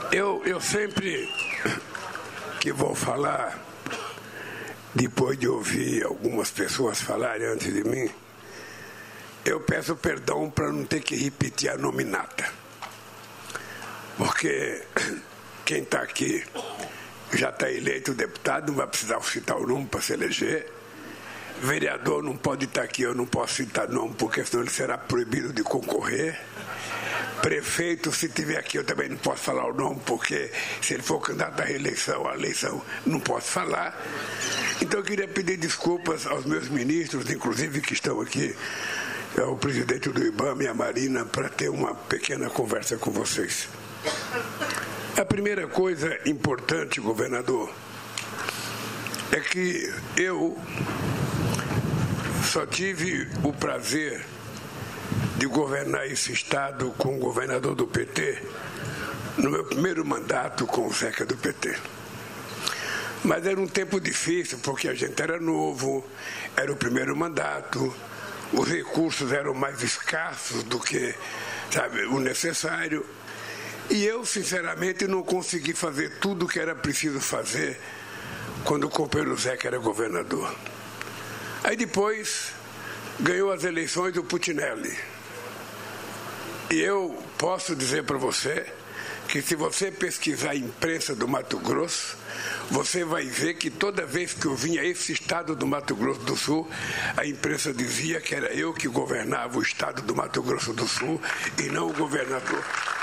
Eu sempre que vou falar, depois de ouvir algumas pessoas falarem antes de mim, eu peço perdão para não ter que repetir a nominata. Porque quem está aqui já está eleito deputado, não vai precisar citar o nome para se eleger. Vereador não pode estar aqui, eu não posso citar nome, porque senão ele será proibido de concorrer. Prefeito, se estiver aqui, eu também não posso falar o nome, porque se ele for candidato à reeleição, a eleição, não posso falar. Então eu queria pedir desculpas aos meus ministros, inclusive que estão aqui, o presidente do IBAMA e a Marina, para ter uma pequena conversa com vocês. A primeira coisa importante, governador, é que eu só tive o prazer de governar esse estado com o governador do PT no meu primeiro mandato com o Zeca do PT. Mas era um tempo difícil, porque a gente era novo, era o primeiro mandato, os recursos eram mais escassos do que, sabe, o necessário. E eu, sinceramente, não consegui fazer tudo o que era preciso fazer quando o companheiro Zeca era governador. Aí depois ganhou as eleições o Putinelli. E eu posso dizer para você que se você pesquisar a imprensa do Mato Grosso, você vai ver que toda vez que eu vinha a esse estado do Mato Grosso do Sul, a imprensa dizia que era eu que governava o estado do Mato Grosso do Sul e não o governador.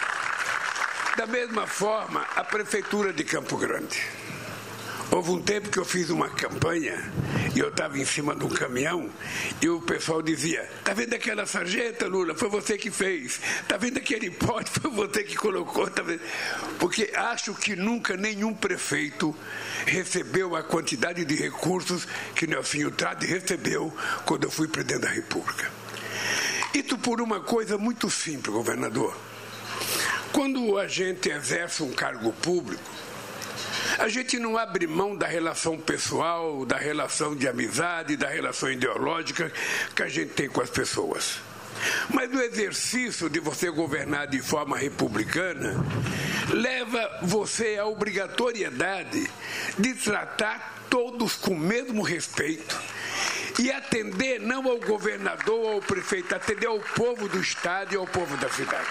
Da mesma forma, a prefeitura de Campo Grande. Houve um tempo que eu fiz uma campanha e eu estava em cima de um caminhão e o pessoal dizia: "Tá vendo aquela sarjeta, Lula? Foi você que fez. Tá vendo aquele pote? Foi você que colocou." Tá vendo? Porque acho que nunca nenhum prefeito recebeu a quantidade de recursos que Nelsinho Trade recebeu quando eu fui presidente da República. Isso por uma coisa muito simples, governador. Quando a gente exerce um cargo público, a gente não abre mão da relação pessoal, da relação de amizade, da relação ideológica que a gente tem com as pessoas. Mas o exercício de você governar de forma republicana leva você à obrigatoriedade de tratar todos com o mesmo respeito e atender não ao governador ou ao prefeito, atender ao povo do estado e ao povo da cidade.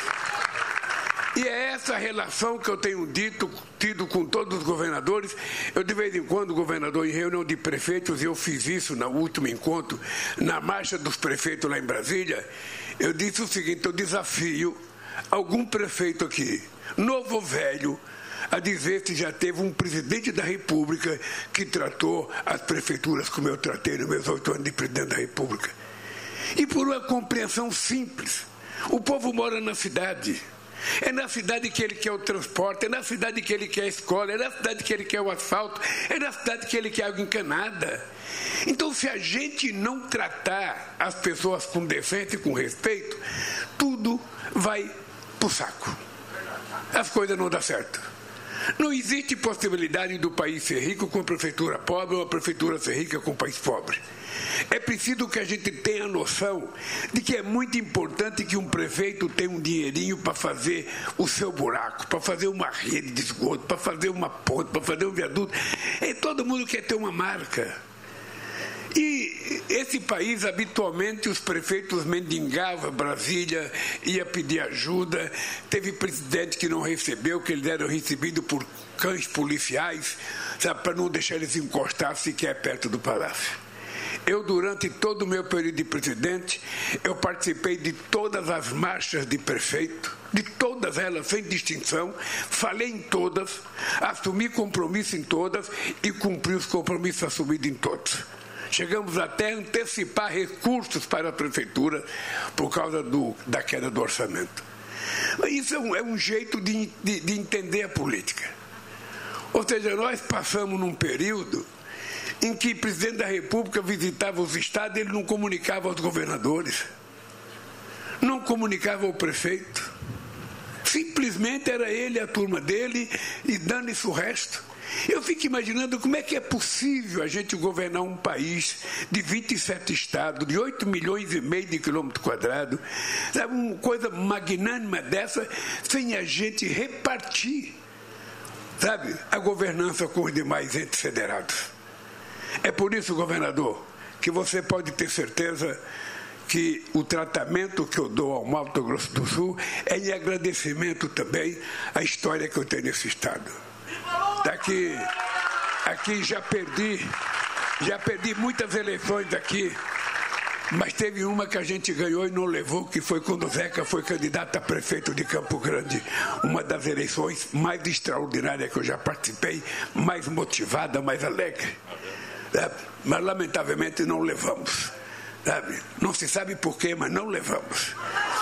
E é essa relação que eu tenho tido com todos os governadores. Eu, de vez em quando, governador, em reunião de prefeitos, eu fiz isso no último encontro, na marcha dos prefeitos lá em Brasília, eu disse o seguinte: eu desafio algum prefeito aqui, novo ou velho, a dizer se já teve um presidente da República que tratou as prefeituras como eu tratei nos meus 8 anos de presidente da República. E por uma compreensão simples. O povo mora na cidade. É na cidade que ele quer o transporte, é na cidade que ele quer a escola, é na cidade que ele quer o asfalto, é na cidade que ele quer água encanada. Então, se a gente não tratar as pessoas com decência e com respeito, tudo vai pro saco. As coisas não dão certo. Não existe possibilidade do país ser rico com a prefeitura pobre ou a prefeitura ser rica com o país pobre. É preciso que a gente tenha noção de que é muito importante que um prefeito tenha um dinheirinho para fazer o seu buraco, para fazer uma rede de esgoto, para fazer uma ponte, para fazer um viaduto. Todo mundo quer ter uma marca. E esse país, habitualmente, os prefeitos mendigavam Brasília, ia pedir ajuda. Teve presidente que não recebeu, que eles eram recebidos por cães policiais, sabe, para não deixar eles encostar sequer perto do palácio. Eu, durante todo o meu período de presidente, eu participei de todas as marchas de prefeito, de todas elas, sem distinção, falei em todas, assumi compromisso em todas e cumpri os compromissos assumidos em todos. Chegamos até a antecipar recursos para a prefeitura por causa da queda do orçamento. Isso é um jeito de entender a política. Ou seja, nós passamos num período em que o presidente da República visitava os estados e ele não comunicava aos governadores, não comunicava ao prefeito. Simplesmente era ele, a turma dele, e dane-se o resto. Eu fico imaginando como é que é possível a gente governar um país de 27 estados, de 8 milhões e meio de quilômetros quadrados, sabe, uma coisa magnânima dessa, sem a gente repartir sabe, a governança com os demais entes federados. É por isso, governador, que você pode ter certeza que o tratamento que eu dou ao Mato Grosso do Sul é em agradecimento também à história que eu tenho nesse estado. Aqui já perdi muitas eleições aqui, mas teve uma que a gente ganhou e não levou, que foi quando o Zeca foi candidato a prefeito de Campo Grande. Uma das eleições mais extraordinárias que eu já participei, mais motivada, mais alegre. Mas, lamentavelmente, não levamos. Não se sabe por quê, mas não levamos.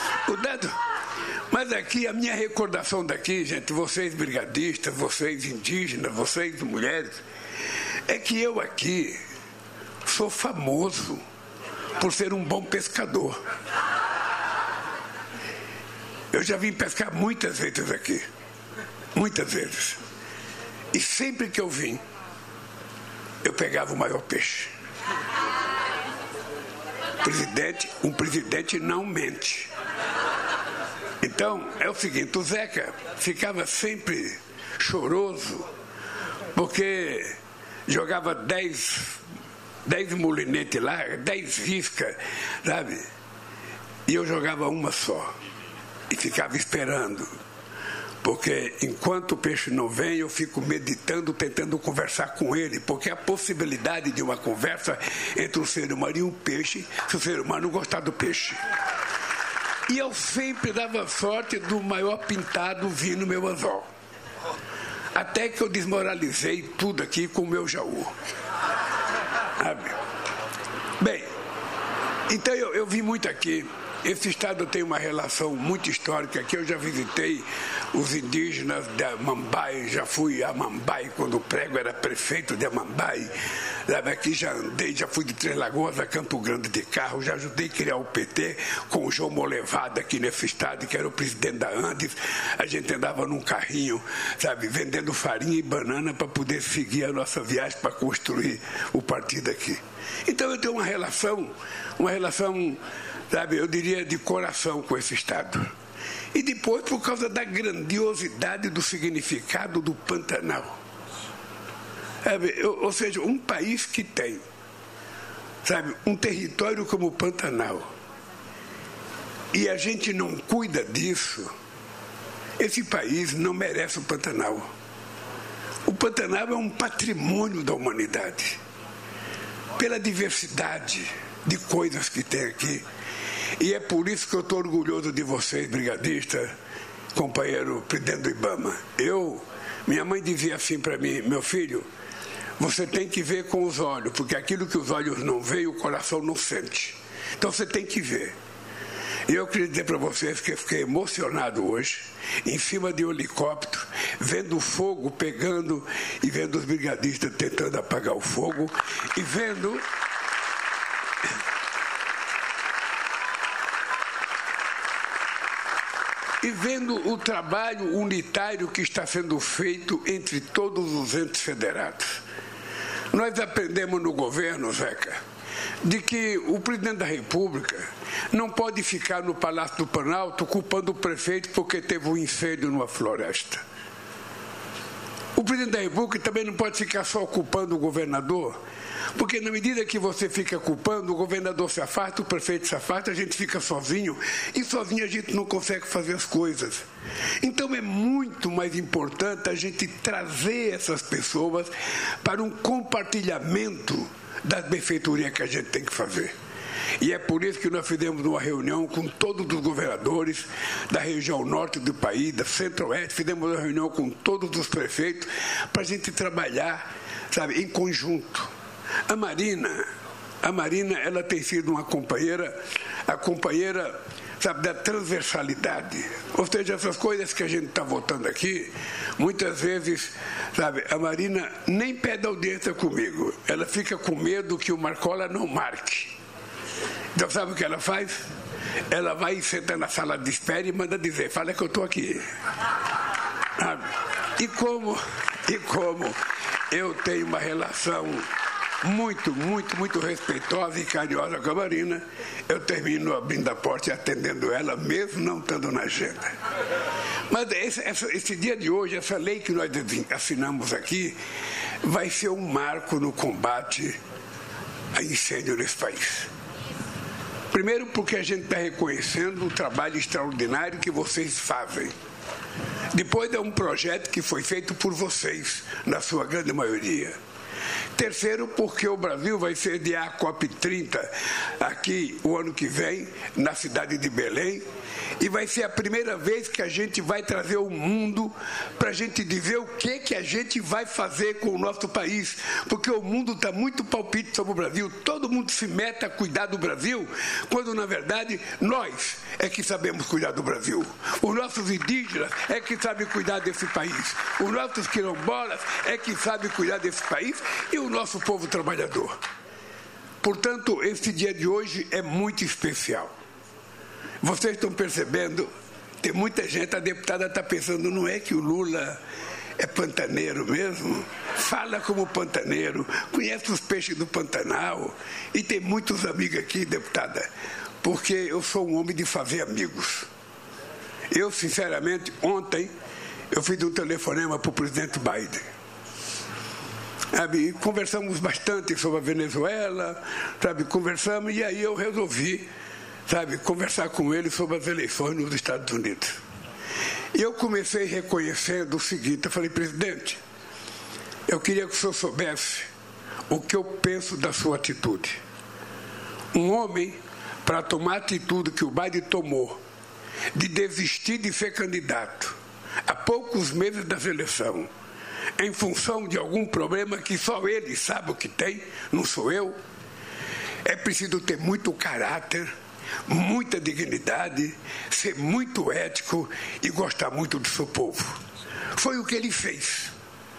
Mas aqui, a minha recordação daqui, gente, vocês brigadistas, vocês indígenas, vocês mulheres, é que eu aqui sou famoso por ser um bom pescador. Eu já vim pescar muitas vezes aqui. Muitas vezes. E sempre que eu vim, eu pegava o maior peixe. Um presidente não mente. Então, é o seguinte, o Zeca ficava sempre choroso, porque jogava 10 molinetes lá, 10 riscas, sabe? E eu jogava uma só. E ficava esperando. Porque enquanto o peixe não vem, eu fico meditando, tentando conversar com ele, porque a possibilidade de uma conversa entre o ser humano e um peixe, se o ser humano gostar do peixe. E eu sempre dava sorte do maior pintado vir no meu anzol. Até que eu desmoralizei tudo aqui com o meu jaú. Bem, então eu vim muito aqui. Esse estado tem uma relação muito histórica, que eu já visitei os indígenas de Amambai, já fui a Amambai quando o Prego era prefeito de Amambai, aqui já andei, já fui de Três Lagoas a Campo Grande de carro, já ajudei a criar o PT com o João Molevada aqui nesse estado, que era o presidente da Andes. A gente andava num carrinho, sabe, vendendo farinha e banana para poder seguir a nossa viagem para construir o partido aqui. Então eu tenho uma relação, sabe, eu diria de coração com esse estado. E depois por causa da grandiosidade do significado do Pantanal. Sabe, ou seja, um país que tem, sabe, um território como o Pantanal, e a gente não cuida disso, esse país não merece o Pantanal. O Pantanal é um patrimônio da humanidade, pela diversidade de coisas que tem aqui. E é por isso que eu estou orgulhoso de vocês, brigadista, companheiro presidente do IBAMA. Minha mãe dizia assim para mim, meu filho, você tem que ver com os olhos, porque aquilo que os olhos não veem, o coração não sente. Então você tem que ver. E eu queria dizer para vocês que eu fiquei emocionado hoje, em cima de um helicóptero, vendo o fogo pegando e vendo os brigadistas tentando apagar o fogo e vendo o trabalho unitário que está sendo feito entre todos os entes federados. Nós aprendemos no governo, Zeca, de que o presidente da República não pode ficar no Palácio do Planalto culpando o prefeito porque teve um incêndio numa floresta. O presidente da República também não pode ficar só culpando o governador, porque na medida que você fica culpando, o governador se afasta, o prefeito se afasta, a gente fica sozinho, e sozinho a gente não consegue fazer as coisas. Então é muito mais importante a gente trazer essas pessoas para um compartilhamento das benfeitorias que a gente tem que fazer. E é por isso que nós fizemos uma reunião com todos os governadores da região norte do país, da centro-oeste, fizemos uma reunião com todos os prefeitos para a gente trabalhar, sabe, em conjunto. A Marina, ela tem sido uma companheira, a companheira, sabe, da transversalidade. Ou seja, essas coisas que a gente está votando aqui, muitas vezes, sabe, a Marina nem pede audiência comigo. Ela fica com medo que o Marcola não marque. Então, sabe o que ela faz? Ela vai e senta na sala de espera e manda dizer, fala que eu estou aqui. E como eu tenho uma relação muito respeitosa e carinhosa com a Marina, eu termino abrindo a porta e atendendo ela, mesmo não estando na agenda. Mas esse dia de hoje, essa lei que nós assinamos aqui, vai ser um marco no combate a incêndio nesse país. Primeiro porque a gente está reconhecendo o trabalho extraordinário que vocês fazem. Depois é um projeto que foi feito por vocês, na sua grande maioria. Terceiro, porque o Brasil vai sediar a COP30 aqui o ano que vem, na cidade de Belém, e vai ser a primeira vez que a gente vai trazer o mundo para a gente dizer o que a gente vai fazer com o nosso país, porque o mundo está muito palpite sobre o Brasil, todo mundo se mete a cuidar do Brasil, quando na verdade nós é que sabemos cuidar do Brasil. Os nossos indígenas é que sabem cuidar desse país, os nossos quilombolas é que sabem cuidar desse país e o nosso povo trabalhador. Portanto, esse dia de hoje é muito especial. Vocês estão percebendo, tem muita gente, a deputada está pensando, não é que o Lula é pantaneiro mesmo? Fala como pantaneiro, conhece os peixes do Pantanal, e tem muitos amigos aqui, deputada, porque eu sou um homem de fazer amigos. Eu, sinceramente, ontem, eu fiz um telefonema para o presidente Biden. Sabe, conversamos bastante sobre a Venezuela, sabe, conversamos, e aí eu resolvi, sabe, conversar com ele sobre as eleições nos Estados Unidos. E eu comecei reconhecendo o seguinte, eu falei, presidente, eu queria que o senhor soubesse o que eu penso da sua atitude. Um homem, para tomar a atitude que o Biden tomou, de desistir de ser candidato, há poucos meses da eleição, em função de algum problema que só ele sabe o que tem, não sou eu, é preciso ter muito caráter, muita dignidade, ser muito ético e gostar muito do seu povo. Foi o que ele fez.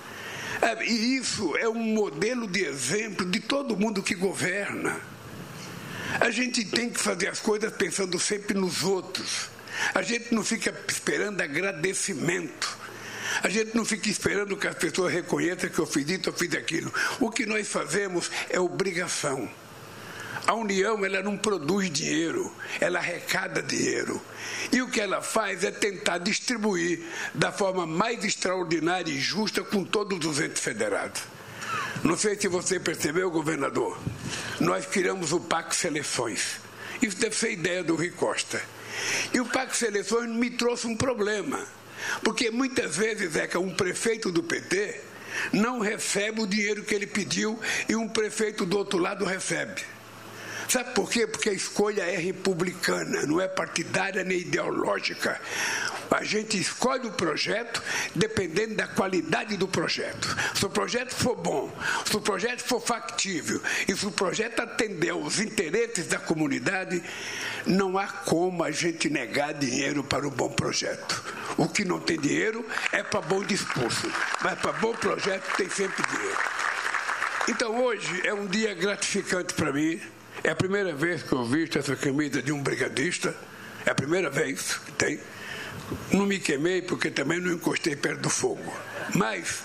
E isso é um modelo de exemplo de todo mundo que governa. A gente tem que fazer as coisas pensando sempre nos outros. A gente não fica esperando agradecimento. A gente não fica esperando que as pessoas reconheçam que eu fiz isso, eu fiz aquilo. O que nós fazemos é obrigação. A União, ela não produz dinheiro, ela arrecada dinheiro. E o que ela faz é tentar distribuir da forma mais extraordinária e justa com todos os entes federados. Não sei se você percebeu, governador, nós criamos o PAC Seleções. Isso deve ser ideia do Rui Costa. E o PAC Seleções me trouxe um problema. Porque muitas vezes é que um prefeito do PT não recebe o dinheiro que ele pediu e um prefeito do outro lado recebe. Sabe por quê? Porque a escolha é republicana, não é partidária nem ideológica. A gente escolhe o projeto dependendo da qualidade do projeto. Se o projeto for bom, se o projeto for factível e se o projeto atender aos interesses da comunidade, não há como a gente negar dinheiro para um bom projeto. O que não tem dinheiro é para bom discurso, mas para bom projeto tem sempre dinheiro. Então hoje é um dia gratificante para mim. É a primeira vez que eu visto essa camisa de um brigadista. É a primeira vez que tem. Não me queimei porque também não encostei perto do fogo. Mas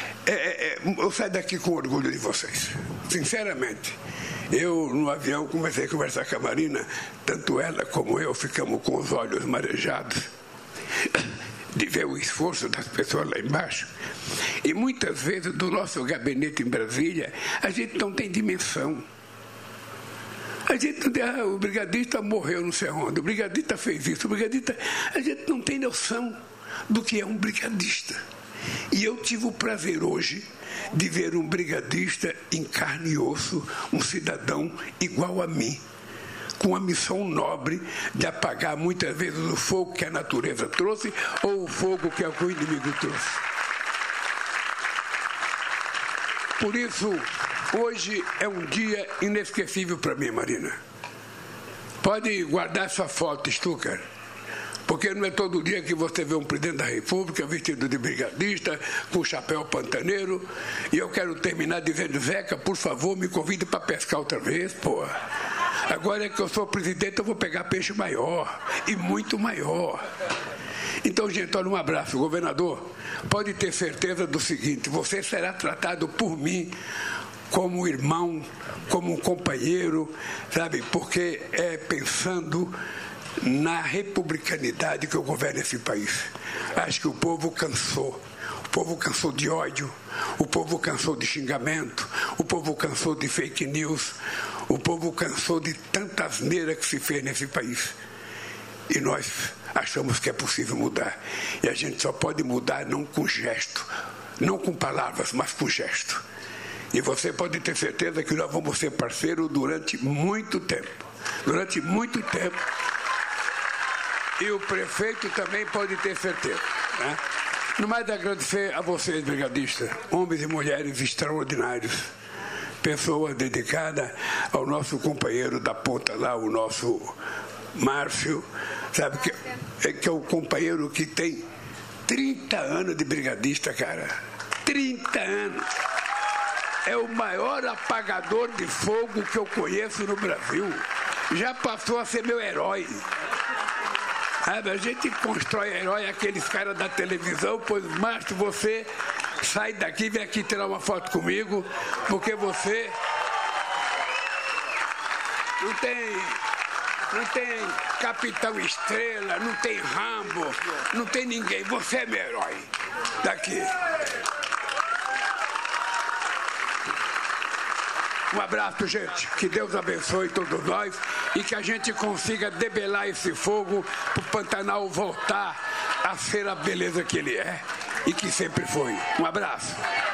eu saio daqui com orgulho de vocês. Sinceramente. Eu, no avião, comecei a conversar com a Marina. Tanto ela como eu ficamos com os olhos marejados de ver o esforço das pessoas lá embaixo. E muitas vezes, do nosso gabinete em Brasília, a gente não tem dimensão. A gente, o brigadista morreu não sei onde, o brigadista fez isso, o brigadista... A gente não tem noção do que é um brigadista. E eu tive o prazer hoje de ver um brigadista em carne e osso, um cidadão igual a mim, com a missão nobre de apagar muitas vezes o fogo que a natureza trouxe ou o fogo que algum inimigo trouxe. Por isso, hoje é um dia inesquecível para mim, Marina. Pode guardar essa foto, Stucker, porque não é todo dia que você vê um presidente da República vestido de brigadista, com chapéu pantaneiro. E eu quero terminar dizendo, Zeca, por favor, me convide para pescar outra vez, pô. Agora que eu sou presidente, eu vou pegar peixe maior, e muito maior. Então, gente, olha, um abraço. Governador, pode ter certeza do seguinte, você será tratado por mim como irmão, como um companheiro, sabe? Porque é pensando na republicanidade que eu governo esse país. Acho que o povo cansou. O povo cansou de ódio, o povo cansou de xingamento, o povo cansou de fake news, o povo cansou de tanta asneira que se fez nesse país. E nós achamos que é possível mudar. E a gente só pode mudar não com gesto, não com palavras, mas com gesto. E você pode ter certeza que nós vamos ser parceiros durante muito tempo. Durante muito tempo. E o prefeito também pode ter certeza, né? No mais, agradecer a vocês, brigadistas, homens e mulheres extraordinários, pessoas dedicadas ao nosso companheiro da ponta lá, o nosso Márcio, sabe, que é o companheiro que tem 30 anos de brigadista, cara. 30 anos. É o maior apagador de fogo que eu conheço no Brasil. Já passou a ser meu herói. A gente constrói herói, aqueles caras da televisão, pois, Márcio, você sai daqui, vem aqui tirar uma foto comigo, porque você não tem Capitão Estrela, não tem Rambo, não tem ninguém, você é meu herói. Daqui. Um abraço, gente. Que Deus abençoe todos nós e que a gente consiga debelar esse fogo para o Pantanal voltar a ser a beleza que ele é e que sempre foi. Um abraço.